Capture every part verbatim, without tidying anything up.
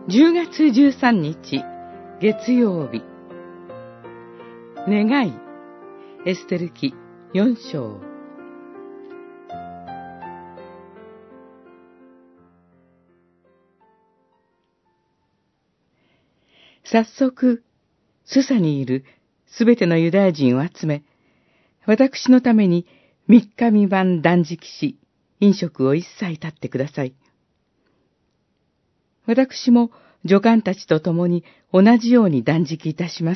じゅうがつじゅうさんにち月曜日、願い、エステル記よんしょう。早速、スサにいるすべてのユダヤ人を集め、私のために三日三晩断食し、飲食を一切絶ってください。私も女官たちと共に同じように断食いたします。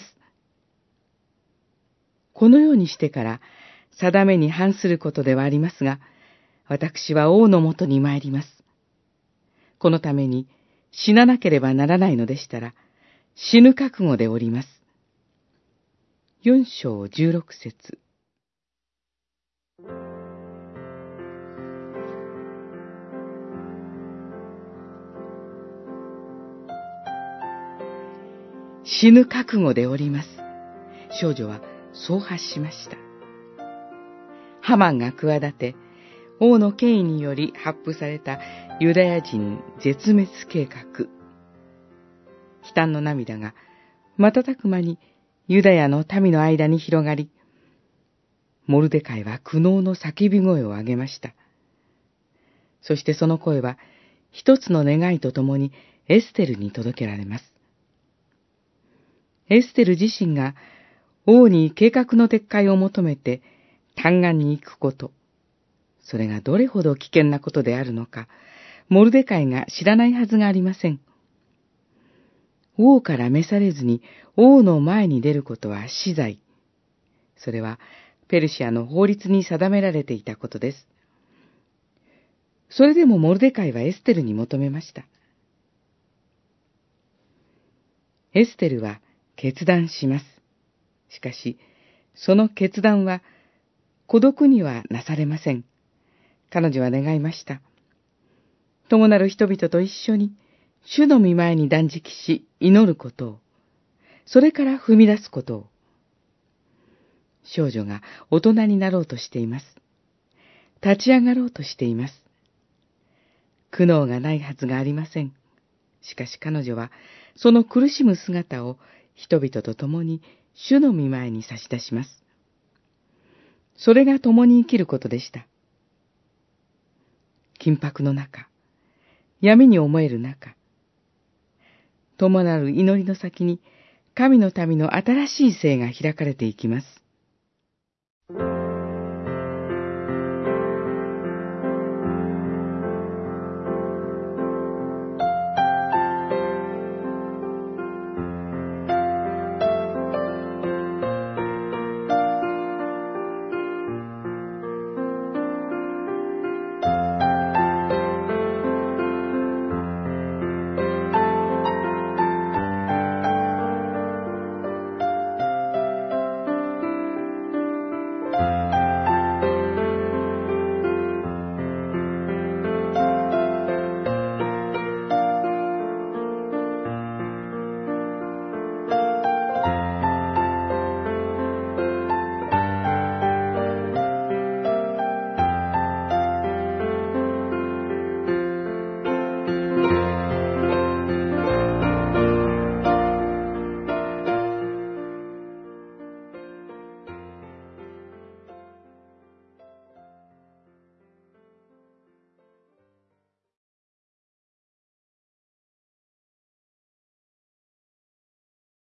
このようにしてから定めに反することではありますが、私は王のもとに参ります。このために死ななければならないのでしたら、死ぬ覚悟でおります。四章十六節。死ぬ覚悟でおります。少女はそう発しました。ハマンが企て、王の権威により発布されたユダヤ人絶滅計画。悲嘆の涙が瞬く間にユダヤの民の間に広がり、モルデカイは苦悩の叫び声を上げました。そしてその声は一つの願いとともにエステルに届けられます。エステル自身が王に計画の撤回を求めて嘆願に行くこと、それがどれほど危険なことであるのか、モルデカイが知らないはずがありません。王から召されずに王の前に出ることは死罪。それはペルシアの法律に定められていたことです。それでもモルデカイはエステルに求めました。エステルは決断します。しかし、その決断は孤独にはなされません。彼女は願いました。友なる人々と一緒に主の御前に断食し祈ることを、それから踏み出すことを。少女が大人になろうとしています。立ち上がろうとしています。苦悩がないはずがありません。しかし彼女はその苦しむ姿を人々と共に主の御前に差し出します。それが共に生きることでした。緊迫の中、闇に思える中、伴う祈りの先に神の民の新しい生が開かれていきます。